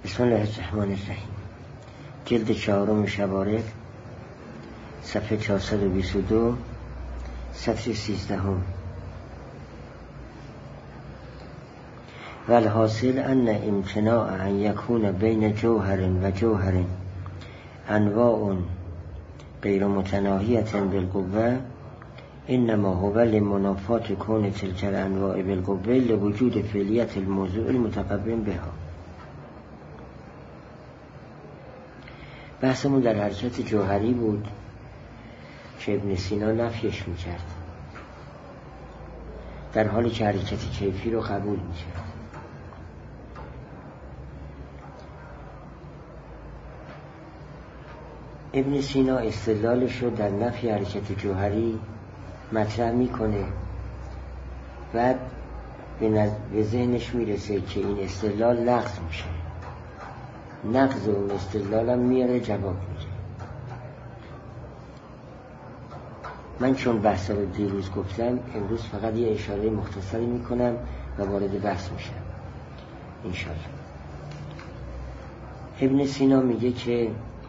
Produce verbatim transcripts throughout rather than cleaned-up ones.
بسم الله الرحمن الرحیم. جلد چهارم شوارق، صفحه چهارصد و بیست و دو، سطر سیزدهم. والحاصل ان امتناع ان یکون بین جوهر و جوهر انواع غیر متناهیة بالقوه انما هو لمنافات کون تلك الانواع بالقوه لوجود فعلیت الموضوع المتقوم بها. بحثمون در حرکت جوهری بود که ابن سینا نفیش میکرد، در حالی که حرکت کیفی رو قبول میکرد. ابن سینا استدلالش رو در نفی حرکت جوهری مطرح میکنه، بعد به ذهنش میرسه که این استدلال نقض میشه، نقض اون استدلال هم میاره جواب میده. من چون بحث رو دیروز گفتم، امروز فقط یه اشاره مختصری میکنم و وارد بحث میشم انشالله. ابن سینا میگه که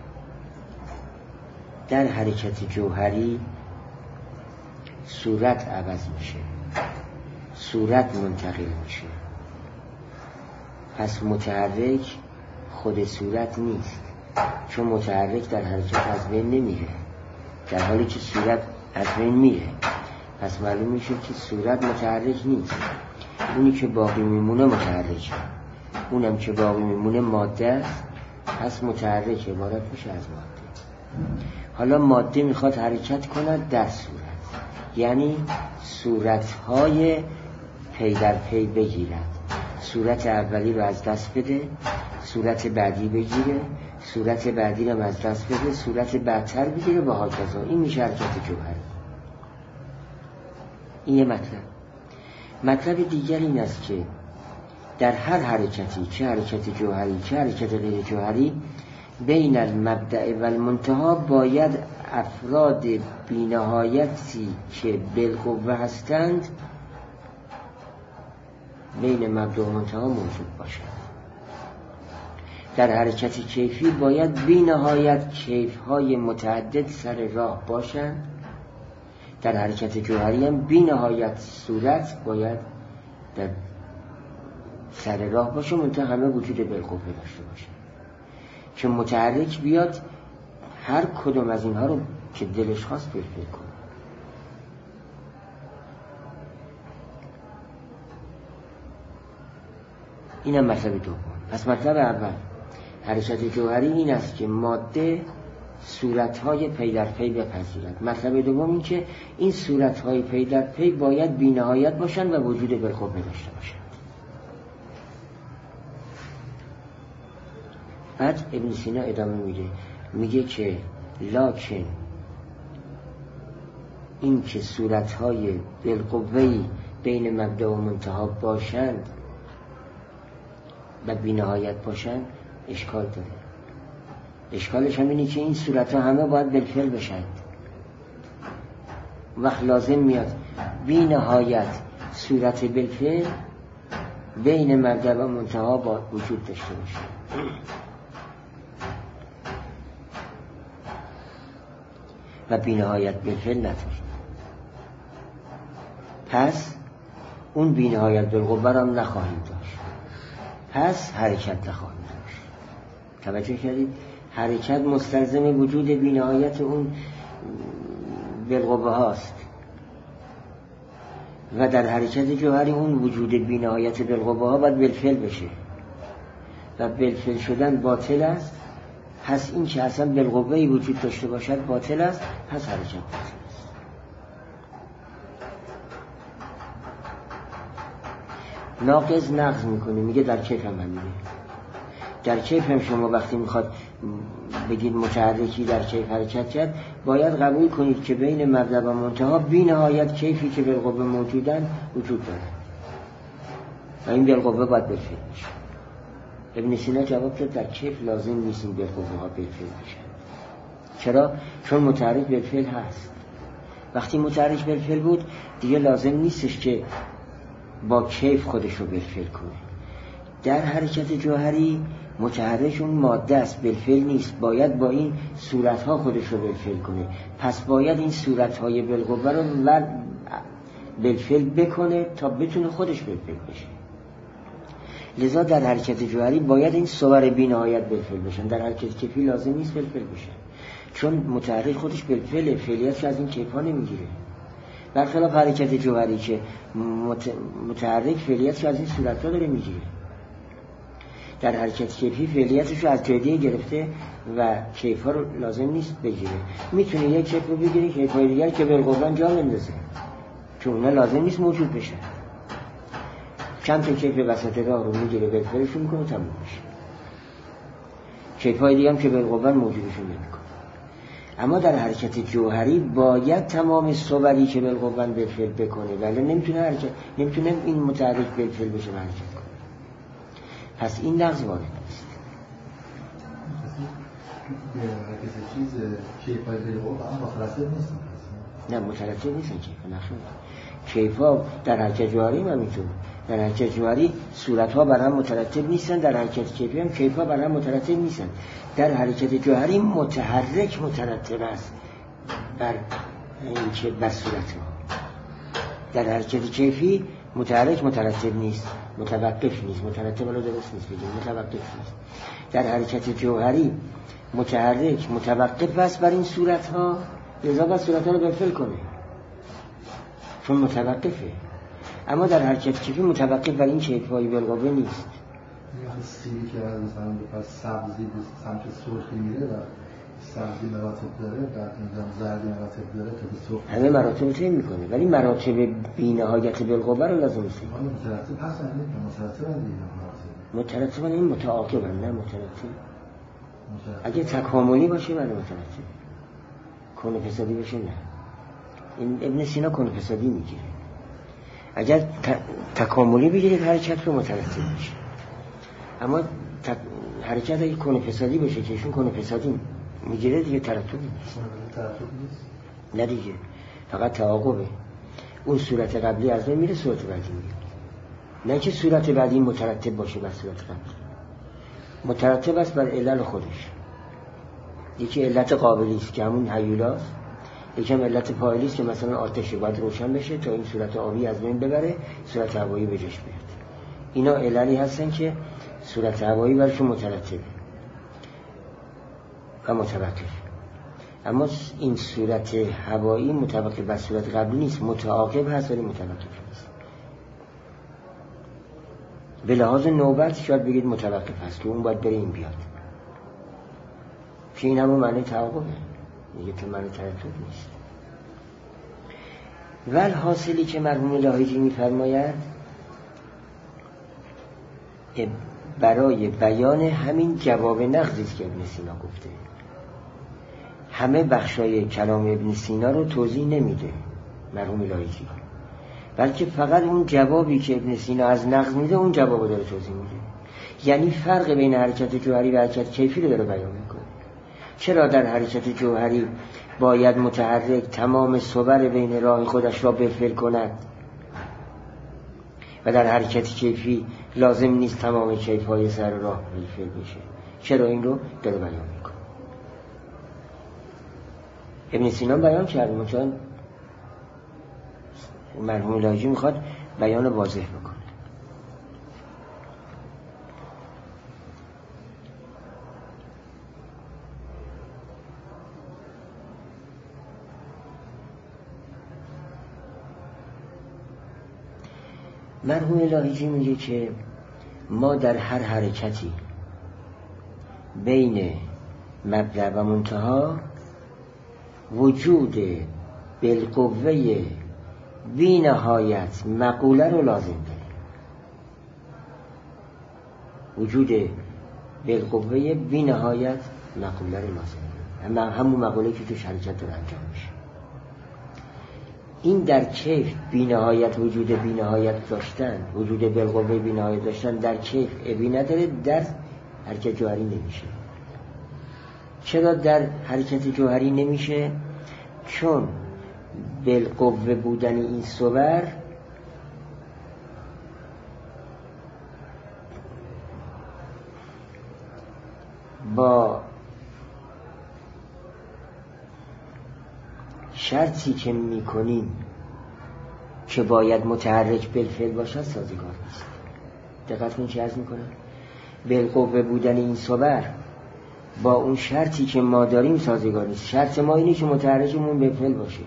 در حرکت جوهری صورت عوض میشه، صورت منتقل میشه، پس متحرک خود صورت نیست، چون متحرک در حرکت از بین نمیره، در حالی که صورت از بین میره. پس معلوم میشه که صورت متحرک نیست، اونی که باقی میمونه متحرکه، اونم که باقی میمونه ماده است، پس متحرک عبارت میشه از ماده. حالا ماده میخواد حرکت کند در صورت، یعنی صورتهای پی در پی بگیرد، صورت اولی رو از دست بده، صورت بعدی بگیره، صورت بعدی رو از دست بده، صورت بعدتر بگیره و هاکذا. این میشه حرکت جوهری. این یه مطلب. مطلب دیگر این است که در هر حرکتی، چه حرکت جوهری چه حرکت غیر جوهری، بین المبدأ و المنتها باید افراد بی‌نهایتی که بالقوه هستند بین مبدأ و منتها موجود باشند. در حرکت کیفی باید بی نهایت کیف‌های متعدد سر راه باشند، در حرکت جوهری هم بی نهایت صورت باید در سر راه باشه، منتها همه وجود بالقوه داشته باشه که متحرک بیاد هر کدوم از اینها رو که دلش خواست بالفعل کنه. اینم مطلب دوم. پس مطلب اول حرکت جوهری این است که ماده صورتهای پی در پی بپذیرد. مطلب دوم این که این صورتهای پی در پی باید بی نهایت باشند و وجود بالقوه داشته باشند. بعد ابن سینا ادامه میده، میگه که لکن این که صورتهای بالقوه‌ای بین مبدأ و منتها باشند و بی نهایت باشند اشکال داره. اشکالش هم اینه که این صورتها همه باید بالفعل بشند. وقت لازم میاد بی نهایت صورت بالفعل بین مبدأ و منتها با وجود داشته باشه. و بی نهایت بالفعل نداره. پس اون بی نهایت بالقوه هم نخواهیم داشت، پس حرکت نخواهیم داشت. توجه کردید؟ حرکت مستلزم وجود بی نهایت اون بالقوه هاست و در حرکت جوهری اون وجود بی نهایت بالقوه ها باید بالفعل بشه و بالفعل شدن باطل است. پس این که اصلا بالقوه‌ای وجود داشته باشد باطل است، پس حرکت باطل است. ناقض نقض میکنه، میگه در کیف هم همینه. در کیف هم شما وقتی میخواد بگید متحرکی در کیف حرکت کرد، باید قبول کنید که بین مبدأ و منتها بی نهایت کیفی که بالقوه موجودن وجود داره و این بالقوه باید بالفعل بشه. ابن سینا جواب داد در کیف لازم نیست این بالقوه ها بالفعل بشن. چرا؟ چون متحرک بالفعل هست. وقتی متحرک بالفعل بود دیگه لازم نیستش که با کیف خودش رو بالفعل کنه. در حرکت جوهری متحرک اون ماده است، بالفعل نیست. باید با این صورتها خودش رو بالفعل کنه. پس باید این صورتهای بالقوه رو بالفعل بکنه تا بتونه خودش بالفعل بشه. لذا در حرکت جوهری باید این صور بی نهایت بالفعل بشن. در حرکت کیفی لازم نیست بالفعل بشن، چون متحرک خودش بالفعل، فعلیت از این کیفا نمیگیره. برخلاف حرکت جوهری که متحرک فعلیت از این صورتها داره میگیره. در حرکت کیفی فعلیتش رو از جدیه گرفته و کیفا رو لازم نیست بگیره. میتونه یک کیف رو بگیره، کیفای دیگر که بالقوه جا بندازه، چون اونا لازم نیست موجود بشه. چند تا کیف وسط راه رو میگیره، بالفعلشون میکنه، تموم میشه. کیفای دیگه هم که بالقوه موجودشون نمیکنه. اما در حرکت جوهری باید تمام صوری که بالقوه بالفعل بکنه، ولی نمیتونه حرکت نمیتونه این متحرک بالفعل بشه و حرکت کنه. پس این نقض وارد است. حرکت چیز کیفای بالقوه هم مترتب نیستن. نه مترتب نیستن کیفا. نخیر. کیفا در حرکت جوهری هم همینطور. در حرکت جوهری صورتها بر هم مترتب نیستن، در حرکت کیفی هم کیفا بر هم مترتب نیستن. در حرکت جوهری متحرک مترتب است بر این که بر صورتها. در حرکت کیفی متحرک مترتب نیست، متوقف نیست. مترتب ولی درست نیست بگیم، متوقف نیست. در حرکت جوهری متحرک متوقف است بر این صورتها، لذا باید صورتها رو بالفعل کنه چون متوقفه. اما در حرکت کیفی متوقف بر این کیفای بالقوه نیست. مثلا سیبی که مثلا به سبزی به سمت سرخی میره و سبزی مراتب داره و اینجا زردی مراتب داره تا به سرخ همه مراتب طی میکنه، ولی مراتب بی‌نهایت بالقوه رو لازم نیست. مترتب هستن نه مترتب دیگه مراتب مترتب این متعاقبن، نه مترتب. اگه تکاملی باشه ولی مترتب، کون فسادی باشه نه. این ابن سینا کون فسادی میگیره. اگر ت... تکاملی بگیرید حرکت رو مترتب میشه. اما ت... حرکت اگه کون فسادی باشه که ایشون کون فسادی میگیره دیگه ترتب نیست. نه دیگه، فقط تعاقبه. اون صورت قبلی از بین میره، صورت بعدی میاد. نه که صورت بعدی مترتب باشه بر صورت قبلی. مترتب است بر علل خودش. یکی علت قابلی است که همون هیولاست، یکم علت فاعلی است که مثلا آتش باید روشن بشه تا این صورت آبی از بین ببره، صورت هوایی به جاش بیاد. اینا عللی هستن که صورت هوایی برشون مترتبه و متوقف. اما این صورت هوایی متوقف بر صورت قبلی نیست، متعاقب هست ولی متوقف نیست. به لحاظ نوبت شاید بگید متوقف هست که اون باید بره این بیاد، که این همون معنی تعاقبه، میگه که معنی ترتب نیست. ول حاصلی که مرحوم لاهیجی میفرماید برای بیان همین جواب نقضی است که ابن سینا گفته. همه بخشای کلام ابن سینا رو توضیح نمیده مرحوم لاهیجی، بلکه فقط اون جوابی که ابن سینا از نقض میده اون جواب رو داره توضیح میده. یعنی فرق بین حرکت جوهری و حرکت کیفی رو داره بیان میکنه. چرا در حرکت جوهری باید متحرک تمام صور بین راه خودش را بالفعل کند و در حرکت کیفی لازم نیست تمام کیف‌های سر راه بالفعل بشه؟ چرا این رو داره بیان میکنه؟ ابن سینا بیان کرده، چون مرحوم لاهیجی میخواد بیان واضح بکنه. مرحوم لاهیجی میگه که ما در هر حرکتی بین مبدأ و منتها وجود بالقوه بی نهایت مقوله رو لازم داریم. وجود بالقوه بی نهایت مقوله رو لازم داریم، همون مقوله که توش حرکت رو انجام میشه. این در کیف بی نهایت وجود بی نهایت داشتن، وجود بالقوه بی نهایت داشتن در کیف ابی نداره، در حرکت جوهری نمیشه. چرا در حرکت جوهری نمیشه؟ چون بالقوه بودن این صور با شرطی که میکنیم که باید متحرک بالفعل باشد سازگار نیست. دقت کنید چه عرض میکنم؟ بالقوه بودن این صور با اون شرطی که ما داریم سازگار نیست. شرط ما اینه که متحرکمون بالفعل باشه.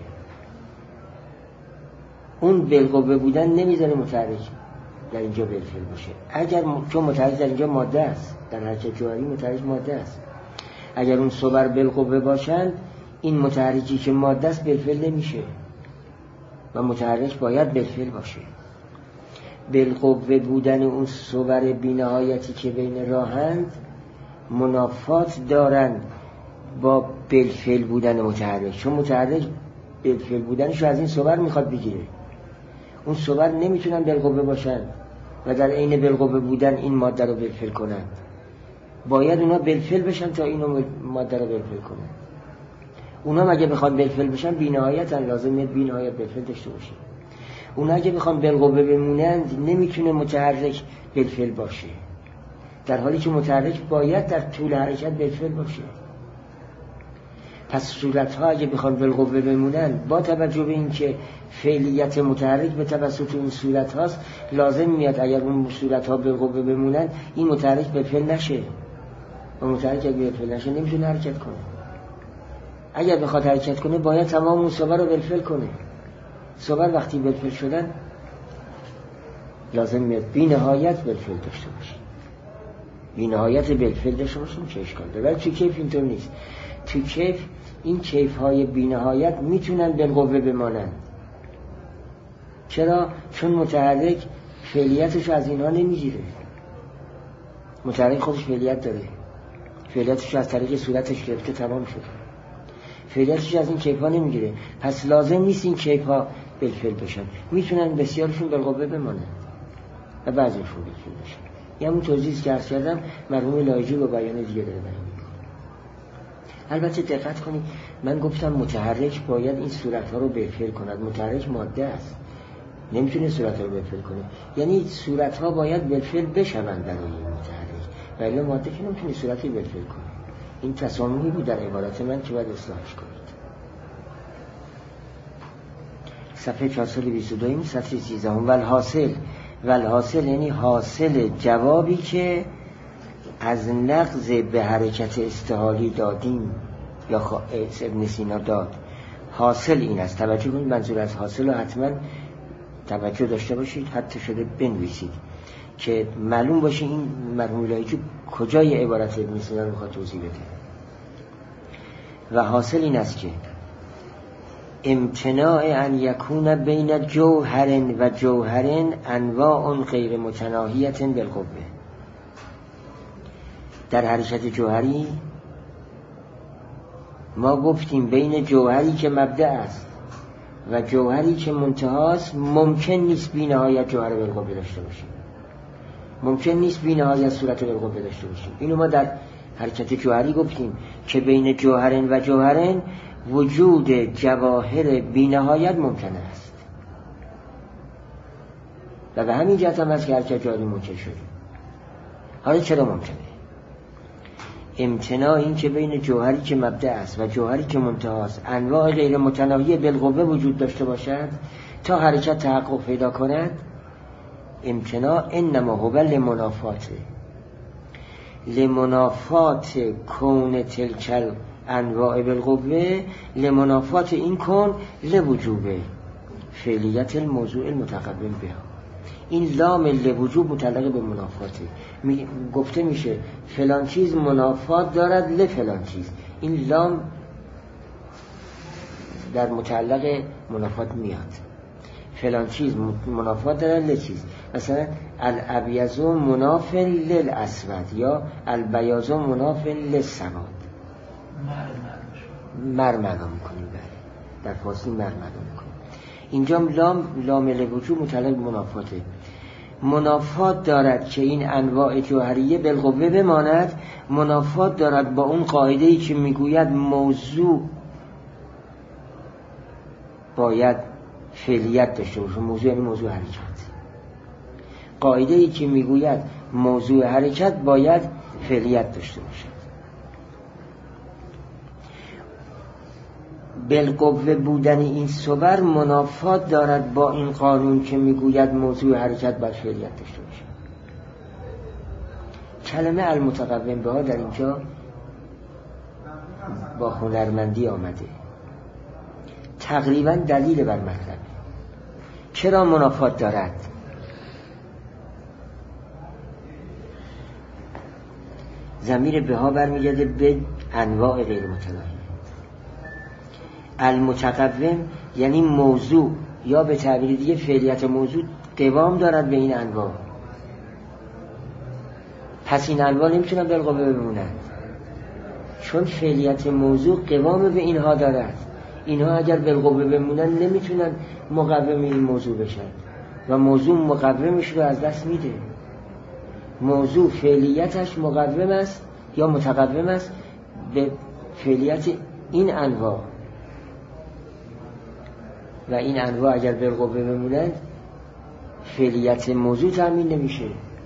اون بالقوه بودن نمیذاره متحرک در اینجا بالفعل باشه. اگر م... چون متحرک در اینجا ماده است، در حرکت جوهری متحرک ماده است. اگر اون صور بالقوه باشند این متحرکی که ماده است بالفعل نمیشه و متحرک باید بالفعل باشه. بالقوه بودن اون صور بی‌نهایتی که بین راهند منافات دارند با بالفعل بودن متحرک، چون متحرک بالفعل بودنش از این صور میخواد بگیره. اون صور نمیتونن بالقوه باشن و در عین بالقوه بودن این ماده رو بالفعل کنن. باید اونا بالفعل بشن تا اینو ماده رو بالفعل کنن. اونا مگه بخوان بالفعل بشن بی‌نهایتن، لازمه بی‌نهایت بالفعل داشته باشه. اونا اگه بخوان بالقوه بمونند نمیتونه متحرک بالفعل باشه، در حالی که متحرک باید در طول حرکت بالفعل باشه. پس صورت‌ها اگه بخوان بالقوه بمونند با توجه به اینکه فعلیت متحرک به توسط این صورت هاست، لازم میاد اگر اون صورت ها بالقوه بمونند این متحرک بالفعل نشه و متحرک اگه بالفعل نشه نمیتونه حرکت کنه. اگر بخواد حرکت کنه باید تمام اون صور رو بالفعل کنه. صور وقتی بالفعل شدن لازم میاد بی نهایت بالفعل داشته باشه. بی نهایت بالفعل داشته باشه چه اشکال داره؟ ولی تو کیف اینطور نیست. تو کیف این کیف های بی نهایت میتونن بالقوه بمانند. چرا؟ چون متحرک فعلیتش از اینها نمیگیره. متحرک خودش فعلیت داره، فعلیتش از طریق صورتش گرفته تمام شد، فعلیتش از این کیف ها نمیگیره. پس لازم نیست این کیف ها بالفعل بشن، میتونن بسیارشون بالقوه بمانند و بعضیشون بالفعل بشن. یه همون توضیحی که عرض کردم مرحوم لایجی با بیان دیگه داره بیان میکنه. البته دقت کنید من گفتم متحرک باید این صورت ها رو بالفعل کند. متحرک ماده است، نمیتونه صورت ها رو بالفعل کنه. یعنی صورت ها باید بالفعل بشوند برای این متحرک، ولی ماده که نمیتونه صورتی بالفعل کنه. این تسامحی بود در عبارت من که باید اصلاحش کنید. صفحه چهارصد و بیست و دو سطر سیزده. والحاصل والحاصل یعنی حاصل جوابی که از نقض به حرکت استحالی دادیم یا ابن سینا داد. حاصل این است. توجه کنید منظور از حاصل رو حتما توجه داشته باشید، حتی شده بنویسید که معلوم باشه این مرحوم لایجی کجای عبارت ابن سینا رو میخواد توضیح بده. و حاصل این است که امتناع ان یکون بین جوهر و جوهر انواع غیر متناهیت بالقوه. در حرکت جوهری ما گفتیم بین جوهری که مبدأ است و جوهری که منتهاست ممکن نیست بی نهایت جوهر بالقوه داشته باشیم، ممکن نیست بی نهایت صورت بالقوه داشته باشیم. اینو ما در حرکت جوهری گفتیم که بین جوهرن و جوهرن وجود جواهر بی نهایت ممکن است و به همین جهت هم از که حرکت جوهری ممکن شده. حالا چرا ممکنه؟ امتناع این که بین جوهری که مبدأ است و جوهری که منتهاست انواع غیر متناهی بالقوه وجود داشته باشد تا حرکت تحقق پیدا کند. امتناع انما هو لمنافاته لمنافات کون تلکل انواع بالقوه، لمنافات این کون لوجوب فعلیت الموضوع المتقبل بها. این لام لوجوب متعلق به منافاته. می گفته میشه فلان چیز منافات دارد لفلان چیز. این لام در متعلق منافات میاد. فلان چیز منافات دارد لچیز. مثلا الابیض مناف للاسود یا البیاض مناف للسواد. مرمنا میکنیم بله، در فارسی مرمنا میکنیم. اینجا لام لام لوجوب متعلق به منافاته. منافات دارد که این انواع جوهریه بالقوه بماند. منافات دارد با اون قاعده‌ای که میگوید موضوع باید فعلیت داشته باشه. موضوع یعنی موضوع حرکت. قاعده‌ای که میگوید موضوع حرکت باید فعلیت داشته باشه. بالقوه بودن این صور منافات دارد با این قانون که میگوید موضوع حرکت بر فعلیت داشته باشه. کلمه المتقوم به ها در اینجا با هنرمندی آمده، تقریبا دلیل بر مطلب. چرا منافات دارد؟ ضمیر به ها برمیگرده به انواع غیر متناهی. المتقوم یعنی موضوع، یا به تعبیر دیگه فعلیت موضوع قوام دارد به این انواع. پس این انواع نمیتونن بالقوه بمونن، چون فعلیت موضوع قوام به اینها دارد. اینها اگر بالقوه بمونن نمیتونن مقوم این موضوع بشن و موضوع مقومش رو از دست میده. موضوع فعلیتش مقوم است یا متقوم است به فعلیت این انواع، و این انواع اگر بالقوه بمونند فعلیت موضوع تامین نمیشه.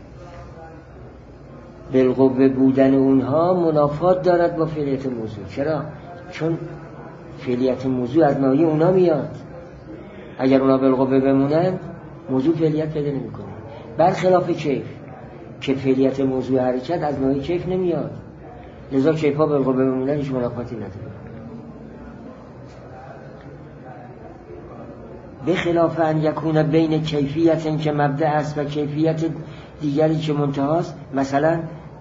بالقوه بودن اونها منافات دارد با فعلیت موضوع. چرا؟ چون فعلیت موضوع از ناحیه اونها میاد. اگر اونها بالقوه بمونند موضوع فعلیت پیدا نمیکنه، برخلاف کیف که فعلیت موضوع حرکت از ناحیه کیف نمیاد، لذا کیف ها بالقوه بمونند هیچ منافاتی نداره. به خلاف ان یکون بین کیفیت که مبدأ است و کیفیت دیگری که منتهاست. مثلا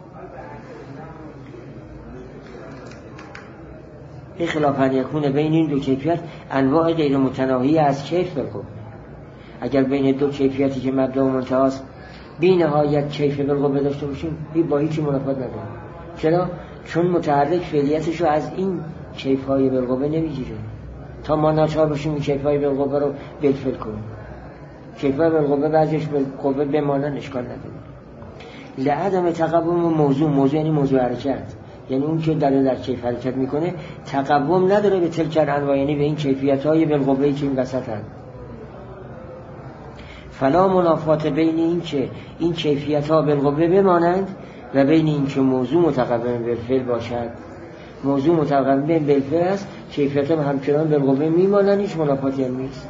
به خلاف ان یکون بین این دو کیفیت انواع غیر متناهی از کیف بالقوه. اگر بین دو کیفیتی که مبدأ و منتهاست بی نهایت کیف بالقوه داشته باشیم با هیچ منافات نداره. چرا؟ چون متحرک فعلیتش رو از این کیف های بالقوه نمیگیره تا ما ناچار باشیم این کیف های بالقوه رو بالفعل کنیم. کیف های بالقوه بعضیش بالقوه بمانن اشکال نداره. لعدم تقوم موضوع، موضوع یعنی موضوع حرکت، یعنی اون که داره در کیف حرکت میکنه تقوم نداره به تلک انواع، یعنی به این کیفیت های بالقوه‌ای که این وسط هست. فلا منافات بین این که این کیفیت ها بالقوه بمانند و بین این که موضوع متقوم بالفعل باشد. موضوع متقوم بالفعل است، کیفیت هم همچنان بالقوه میمانند، هیچ منافاتی هم نیست.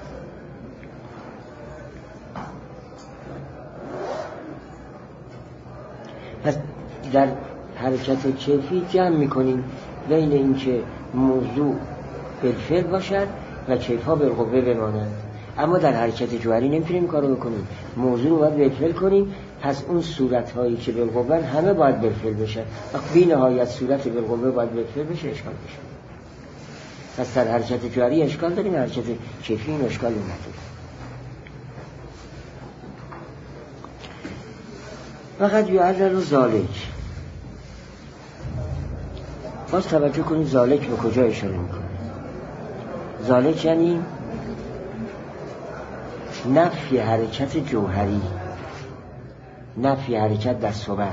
پس در حرکت کیفی جمع میکنیم بین این که موضوع بالفعل باشد و کیف ها بالقوه بمانند. اما در حرکت جوهری نمیتونیم کارو بکنیم، موضوع رو باید بالفعل کنیم. پس اون صورت هایی که بالقوه همه باید بالفعل بشن، وقت بی نهایت صورت بالقوه باید بالفعل بشه اشکال بشه. پس در حرکت جوهری اشکال داریم، حرکت کیفی این اشکال نداره. فقط یعلل ذالک. باز توجه کنید ذالک به کجا اشاره میکنه. ذالک یعنی نفی حرکت جوهری، نفی حرکت در صور.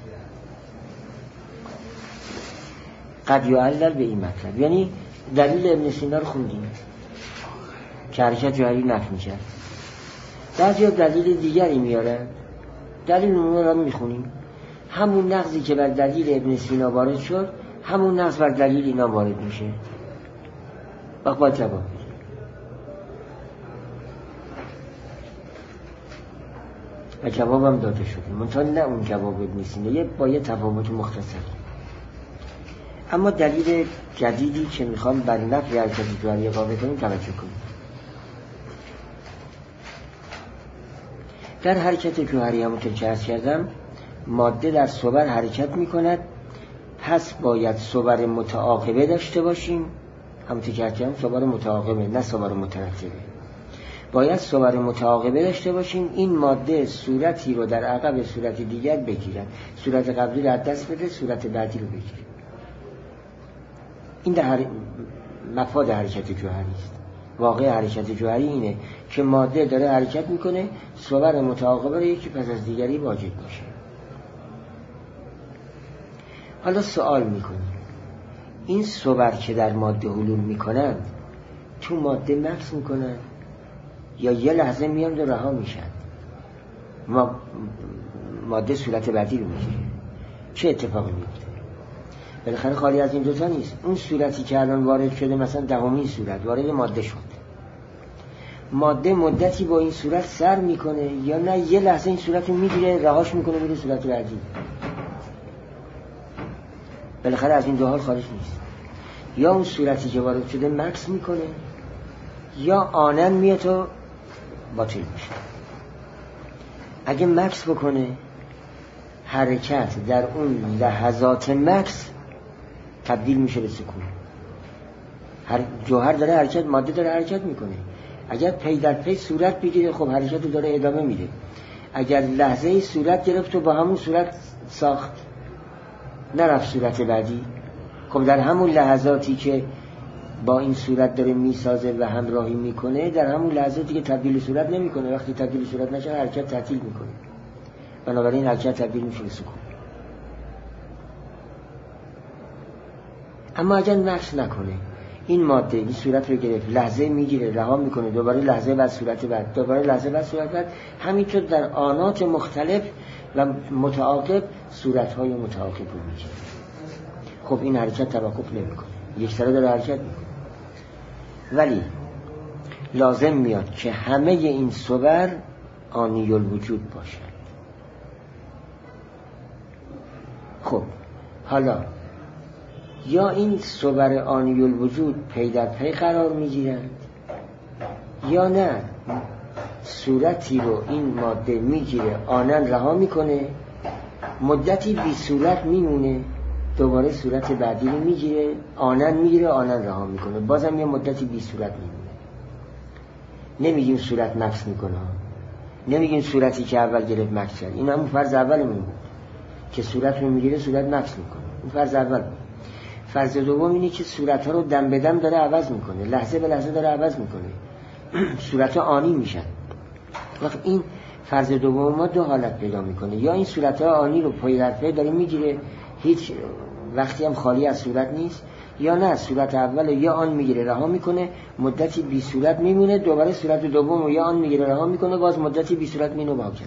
قد یعلل به این مطلب، یعنی دلیل ابن سینا رو خوندیم که حرکت جوهری نفی میشه. بعضی دلیل دیگری میارن، دلیل اون رو میخونیم، همون نقضی که بر دلیل ابن سینا وارد شد همون نقض بر دلیل اینا وارد میشه. وقت باید جواب بید. و جواب هم داده شده، منطقه نه اون جواب ابن سینا، یه با یه تفاوت مختصر. اما دلیل جدیدی که میخوام بر نفی حرکت جوهری قابل کنیم توجه کنیم. در حرکت جوهری همونطور که عرض کردم ماده در صور حرکت میکند، پس باید صور متعاقبه داشته باشیم. همونطور که عرض کردم صور متعاقبه نه صور مترتبه. باید صور متعاقبه داشته باشیم. این ماده صورتی رو در عقب صورت دیگر بگیرد، صورت قبلی رو از دست بده، صورت بعدی رو بگیره. این در مفاد حرکت جوهری است. واقع حرکت جوهری اینه که ماده داره حرکت میکنه، صور متعاقبه رو یکی پس از دیگری واجد میشه. حالا سوال میکنیم این صور که در ماده حلول میکنن تو ماده مکث میکنن یا یه لحظه میان و رها میشن؟ ما ماده صورت بعدی رو میگیره، چه اتفاقی میفته؟ بالاخره خالی از این دوتا نیست. اون صورتی که الان وارد شده، مثلا دهمین صورت وارد ماده شد، ماده مدتی با این صورت سر میکنه یا نه یه لحظه این صورت رو میگیره رهاش میکنه میره صورت بعدی؟ بالاخره از این دو حال خارج نیست. یا اون صورتی که وارد شده مکس میکنه یا آنن میاد و باطل میشه. اگه مکس بکنه، حرکت در اون لحظات مکس تبدیل میشه به سکون. هر جوهر داره حرکت، ماده داره حرکت میکنه. اگر پی در پی صورت بگیره، خب حرکت رو داره ادامه میده. اگر لحظه ای صورت گرفت و با همون صورت ساخت، نرفت صورت بعدی، خب در همون لحظاتی که با این صورت داره میسازه و همراهی میکنه، در همون لحظاتی که تبدیل صورت نمیکنه، وقتی تبدیل صورت نشه حرکت تعطیل میکنه، بنابراین حرکت تبدیل میشه به سکون. اما اگر نقش نکنه، این ماده این صورت رو گرفت، لحظه میگیره رها میکنه، دوباره لحظه بعد صورت بعد، دوباره لحظه بعد صورت بعد، همینطور در آنات مختلف و متعاقب صورت‌های متعاقب رو میگیره. خب این حرکت توقف نمیکنه، یک سره داره حرکت میکنه. ولی لازم میاد که همه این صور آنی الوجود باشند. خب حالا یا این صور آنی الوجود پی در پی قرار میگیرند یا نه صورتی رو این ماده میگیره آنن رها میکنه، مدتی بی صورت میمونه، دوباره صورت بعدی رو میگیره، آنن میگیره آنن رها میکنه، بازم یه مدتی بی صورت میمونه. نمیگیم صورت مکس میکنه، نمیگیم صورتی که اول گرفت مکس کرد. این همون فرض اولمون بود که صورت رو میگیره صورت مکس میکنه، این فرض اول بود. فرض دوم اینه که صورت ها رو دم به دم داره عوض میکنه، لحظه به لحظه داره عوض میکنه، صورت ها آنی میشن. وقت این فرض دوم ما دو حالت پیدا میکنه، یا این صورت ها آنی رو پای در پای داره میگیره، هیچ وقتی هم خالی از صورت نیست، یا نه صورت اول یا آن میگیره رها میکنه، مدتی بی صورت میمونه، دوباره صورت دوم رو یا آن میگیره رها میکنه، باز مدتی بی صورت مینو باقی.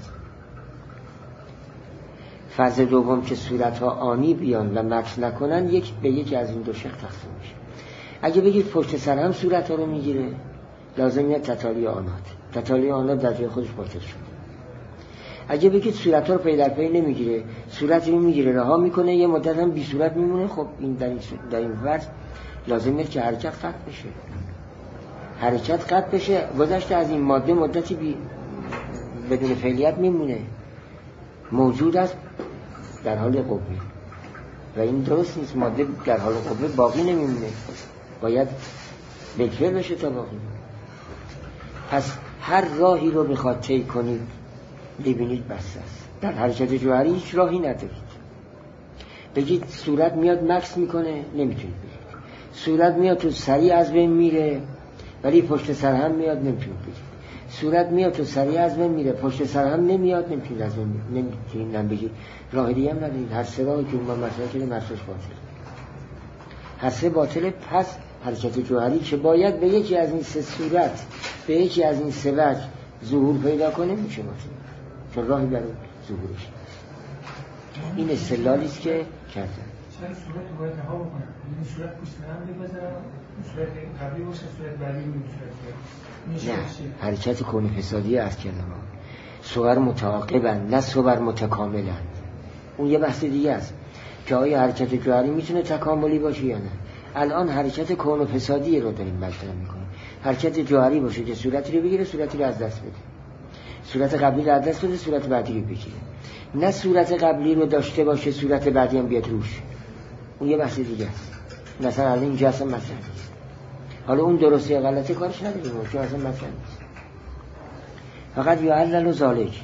فرض دوم که صورت ها آنی بیان و مکس نکنن، یک به یک از این دو شق تقسیم میشه. اگه بگید پشت سر هم صورت ها رو میگیره، لازم یه تتالی آنات، تتالی آنات در جای خودش باطل شد. اگه بگید صورت ها رو پی در پی نمیگیره، صورتی رو میگیره رها میکنه، یه مدت هم بی صورت میمونه، خب این در این, در این فرض لازمه که حرکت قطع بشه. حرکت قطع بشه، گذشته از این ماده مدتی بی بدون فعلیت میمونه، موجود است در حال قوه، و این درست نیست. ماده در حال قوه باقی نمیمونه، باید بکر بشه تا باقی. پس هر راهی رو بخواد طی کنید ببینید بسته است. در حرکت جوهری هیچ راهی ندارید. بگید صورت میاد مکس میکنه، نمیتونید بگید. صورت میاد تو سریع از بین میره ولی پشت سر هم میاد، نمیتونید بگید. صورت میاد تو سریع از بین میره پشت سر هم نمیاد، نمیتونید از بین نمیتونید نم بگید. راه دیگه هم ندارید. هر سه راهی که ما مطرح کردیم مرسش باطل، هر سه باطله. پس حرکت جوهری که باید به یکی از این سه صورت، به یکی از این سه وجه ظهور پیدا کنه، میشه باطل، چون راهی برای ظهورش. این استدلالی است که کردن. چرا صورت رو باید رها بکنم؟ این صورت پشت هم بذارم، صورت قبلی باشه، صورت بعدی باشه. نه، حرکت کون فسادی از کلمه صور متعاقبن، نه صور متکاملن. اون یه بحث دیگه است که آیا حرکت جوهری میتونه تکاملی باشه یا نه. الان حرکت کون فسادی رو داریم مطرح میکنیم. حرکت جوهری باشه که صورتی رو بگیره، صورتی رو از دست بده، صورت قبلی رو از دست بده، صورت بعدی رو بگیره. نه صورت قبلی رو داشته باشه، صورت بعدی هم بیاد روش. اون یه بحث دیگه است. مثلا الان اینجا اصلا مطرح نیست. حالا اون درستی یا غلطی کارش نداریم، چون اصلا مطرح نیست. فقط یعلل و ذالک،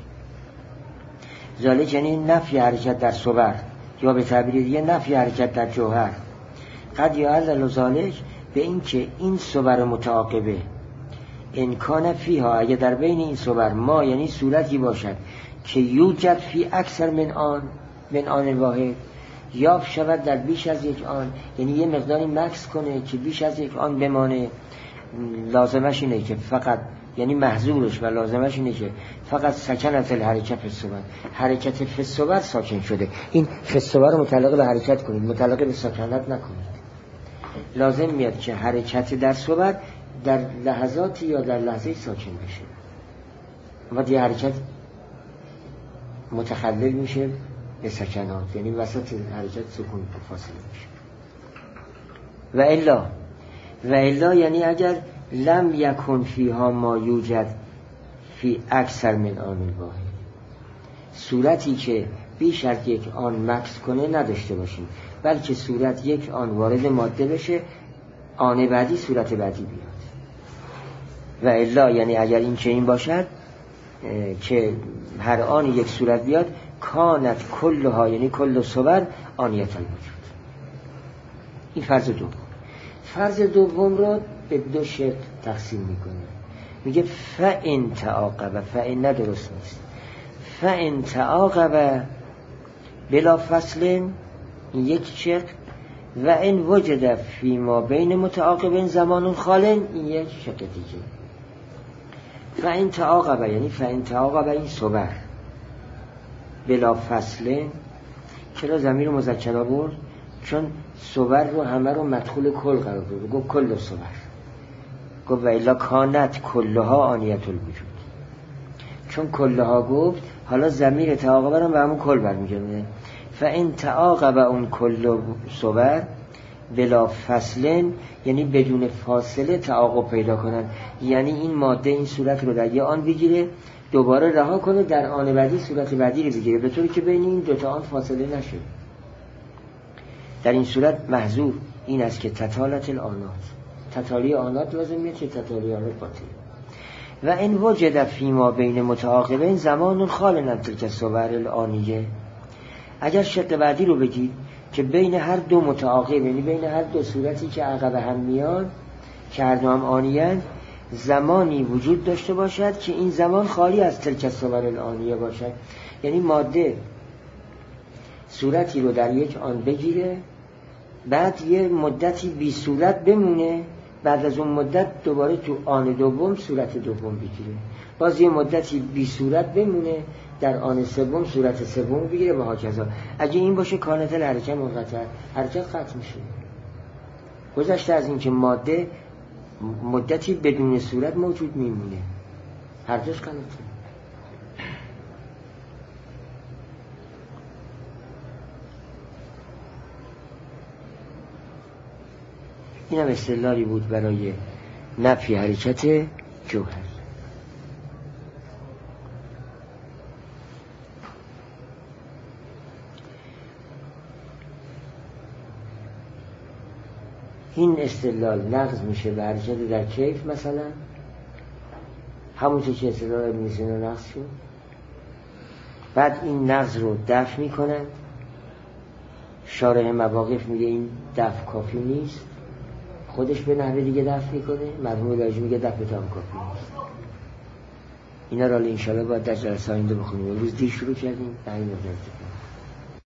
ذالک یعنی نفی حرکت در صور، یا به تعبیر دیگه نفی حرکت در جوهر. قد یعلل و ذالک به این که این صور متعاقبه امکان فیها، اگه در بین این صور ما یعنی صورتی باشد که یوجد فی اکثر من آن من آن واحد، یا شود در بیش از یک آن، یعنی یه مقداری مکس کنه که بیش از یک آن بمانه، لازمش اینه که فقط یعنی محظورش و لازمش اینه که فقط سکنت الحرکت فی الصور، حرکت فی الصور ساکن شده. این فی الصور رو متعلق به حرکت کنید، متعلق به سکنت نکنید. لازم میاد که حرکت در صور در لحظاتی یا در لحظه ساکن بشه و دیگه حرکت متخلل میشه به سکنات، یعنی وسط حرکت سکون فاصله میشه. و الا و الا یعنی اگر لم یکن فیها ما یوجد فی اکثر من آن الواحد، صورتی که بیش از یک آن مکث کنه نداشته باشیم، بلکه صورت یک آن وارد ماده بشه، آن بعدی صورت بعدی بیاد. و الا یعنی اگر این که این باشد که هر آن یک صورت بیاد، کانت کلها یعنی کل صور آنیت الوجود. این فرض دوم. فرض دوم رو به دو شکل تقسیم میکنه، میگه فإن تعاقب، فإن درست نیست، فإن تعاقب بلا فصل، این یک شکل، و ان وجد فی ما بین متعاقبین زمان خالن، این یک شکل دیگه. فإن تعاقب یعنی فإن تعاقب این صور بلا فصل، چرا ضمیر مذکر آورد؟ چون صور رو همه رو مدخول کل قرار داد، گفت کل صور، گفت و الا کانت کلها آنیت الوجود. چون کلها گفت، حالا ضمیر تعاقب رو به همون کل برمیگرده. فإن تعاقب اون کل صور بلا فصل، یعنی بدون فاصله تعاقب پیدا کنن، یعنی این ماده این صورت رو در یه آن بگیره، دوباره رها کنه، در آن بعدی صورت بعدی رو بگیره، به طوری که بین این دوتا آن فاصله نشه. در این صورت محظور این است که تتالت الآنات، تتالی آنات لازم میاد که تتالی آنات باطل. و این وجد فیما بین متعاقبین زمان خال تلک الصور الآنیه، اگر شق بعدی رو بگید که بین هر دو متعاقب، یعنی بین هر دو صورتی که عقب هم میان که هر دو هم آنیان، زمانی وجود داشته باشد که این زمان خالی از تلک الصور الآنیه باشد، یعنی ماده صورتی رو در یک آن بگیره، بعد یه مدتی بی صورت بمونه، بعد از اون مدت دوباره تو آن دوم صورت دوم بگیره، باز یه مدتی بی صورت بمونه، در آن سوم صورت سوم بگیره و هاکذا. اگه این باشه کانت الحرکت منقطع، حرکت قطع میشه. گذشته از این که ماده مدتی بدون صورت موجود میمونه، حرکت قطع. این هم استدلالی بود برای نفی حرکت جوهر. این استدلال نقض میشه به حرکت در کیف، مثلا همونطور که استدلال ابن سینا نقض شد. بعد این نقض رو دفع میکنن، شارح مواقف میگه این دفع کافی نیست، خودش به نحوه دیگه دفع میکنه، مرحوم لاجی میگه دفع تام کافی نیست. اینا را انشاءالله باید در جلسه آینده بخونیم. امروز دیر شروع کردیم، در این مدت